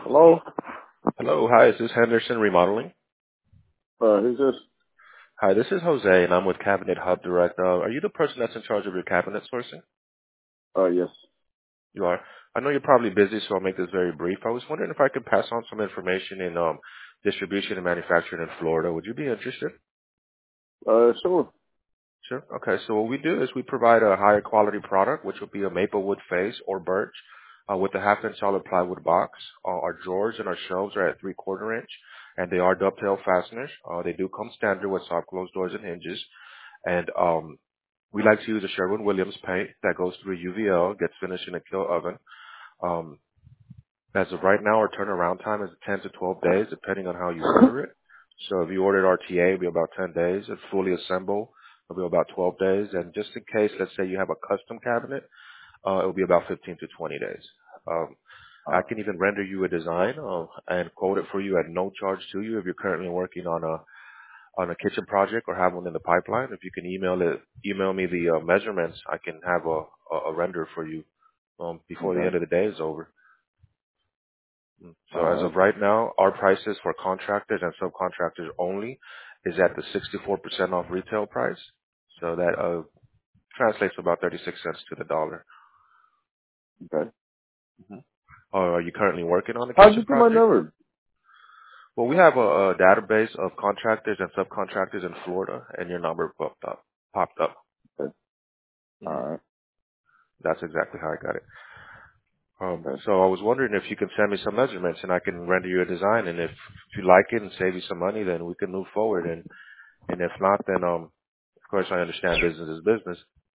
Hello? Hello, hi, is this Henderson Remodeling? Who's this? Hi, this is Jose, and I'm with Cabinet Hub Direct. Are you the person that's in charge of your cabinet sourcing? Yes. You are. I know you're probably busy, so I'll make this very brief. I was wondering if I could pass on some information in distribution and manufacturing in Florida. Would you be interested? Sure. Sure. Okay. So what we do is we provide a higher quality product, which will be a maple wood face or birch, with a half-inch solid plywood box. Our drawers and our shelves are at 3/4 inch, and they are dovetail fasteners. They do come standard with soft closed doors and hinges. And we like to use a Sherwin-Williams paint that goes through UVL, gets finished in a kill oven. Um, as of right now, our turnaround time is 10 to 12 days, depending on how you order it. So if you ordered RTA, it'll be about 10 days. If fully assembled, it'll be about 12 days. And just in case, let's say you have a custom cabinet, it'll be about 15 to 20 days. Um, I Uh, can even render you a design and quote it for you at no charge to you if you're currently working on a kitchen project or have one in the pipeline. If you can email me the measurements, I can have a render for you before the okay. end of the day is over. So as Alright. of right now, our prices for contractors and subcontractors only is at the 64% off retail price. So that translates to about 36 cents to the dollar. Okay. hmm Are you currently working on a How'd you kitchen get my project? number? Well, we have a database of contractors and subcontractors in Florida, and your number popped up. Popped up. Okay. hmm Alright. That's exactly how I got it. Okay. So I was wondering if you can send me some measurements and I can render you a design. And if you like it and save you some money, then we can move forward. And if not, then of course I understand business is business.